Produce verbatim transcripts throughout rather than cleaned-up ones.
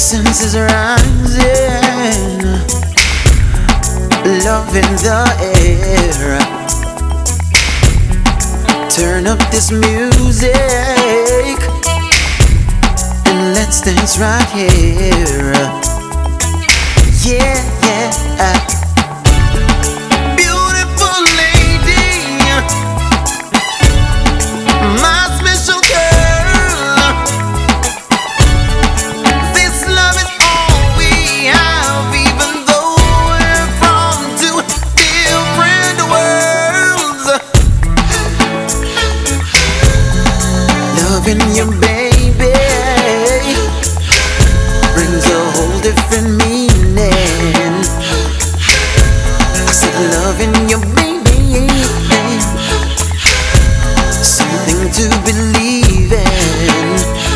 senses rising, love in the air. Turn up this music and let's dance right here. Yeah, yeah. Beautiful lady, my special girl. This love is all we have, even though we're from two different worlds. Loving you, baby, brings a whole different meaning. I said loving you, baby, something to believe in.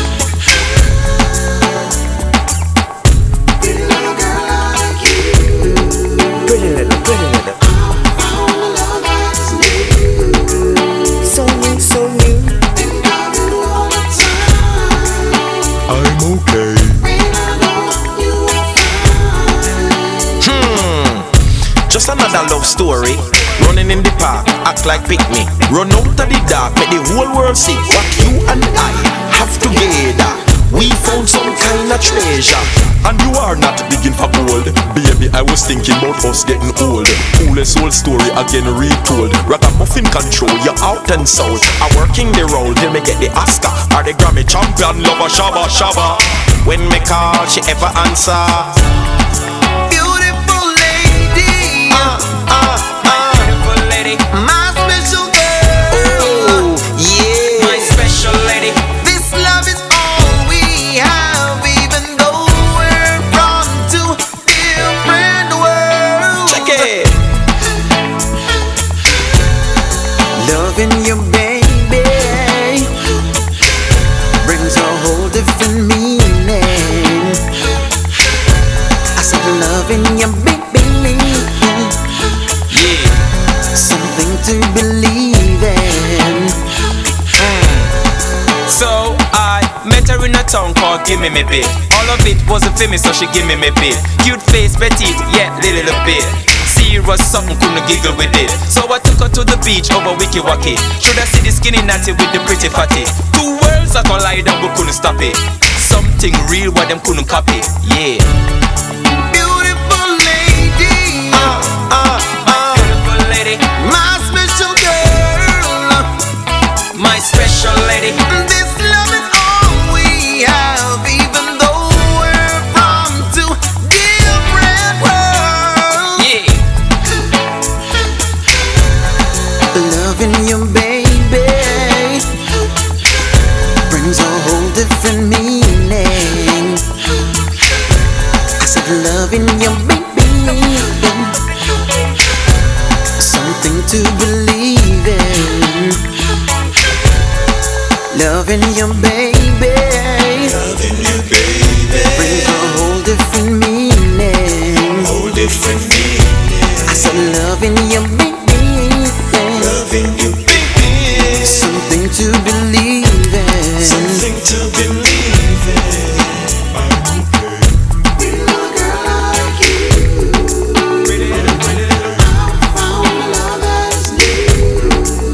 Pretty little girl like you, Pretty little, pretty little. I found a love that's new. So new, so new. Think of you all the time. I'm okay. When I know you are fine. Hmm, just another love story. Running in the park, act like picnic. Run out of the dark, make the whole world see what you and I have together. We found some kind of treasure, and you are not digging for gold. Baby, I was thinking about us getting old. Coolest old story again retold. Ragamuffin control, you're out and south. I'm working the role till me get the Oscar or the Grammy champion. Lover shabba shabba. When me call, she ever answer. Beautiful lady, Uh, uh, uh. Beautiful lady, my special girl. Oh, yeah. my special lady. This love is all we have, even though we're from two different worlds. Check it. Loving you, baby, brings a whole different meaning. I said loving you, baby, Yeah. something to believe in. So I met her in a town called Gimme Me Bit. All of it wasn't for me, so she give me me bit. Cute face, petite, yeah, little, little bit. Serious something, couldn't giggle with it. So I took her to the beach over Wiki Waki. Should I see the skinny natty with the pretty fatty? Two worlds I collide and we couldn't stop it. Something real where them couldn't copy, yeah. Beautiful lady, Uh, uh, uh. Beautiful lady, my special girl. my special lady. This love is all we have, even though we're from two different worlds. Yeah, Loving you, baby, brings a whole different meaning. I said loving you, baby, something to believe in. Loving you, baby, Loving you, baby. brings a whole different meaning. Whole different meaning. I said loving you, baby, Loving you, baby. something to believe in. Something to believe in. Pretty little girl like you, pretty little, pretty little. found a love that's new.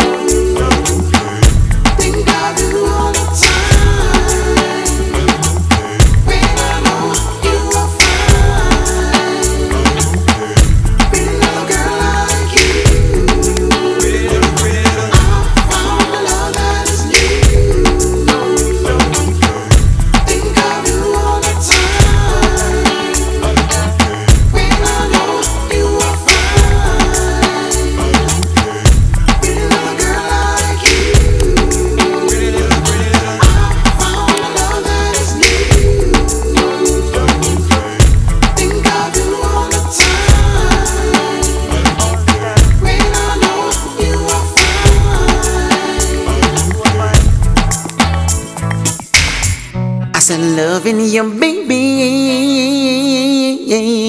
Think of you all the time. When I know you are fine. Pretty little girl like you, Pretty little, pretty little. found a love that's new. Think of you all the time. When I know you are fine. Pretty little girl like you, Pretty little, pretty little. found a love that is new. Think of you all the time. When I know you are fine. I said loving you, baby,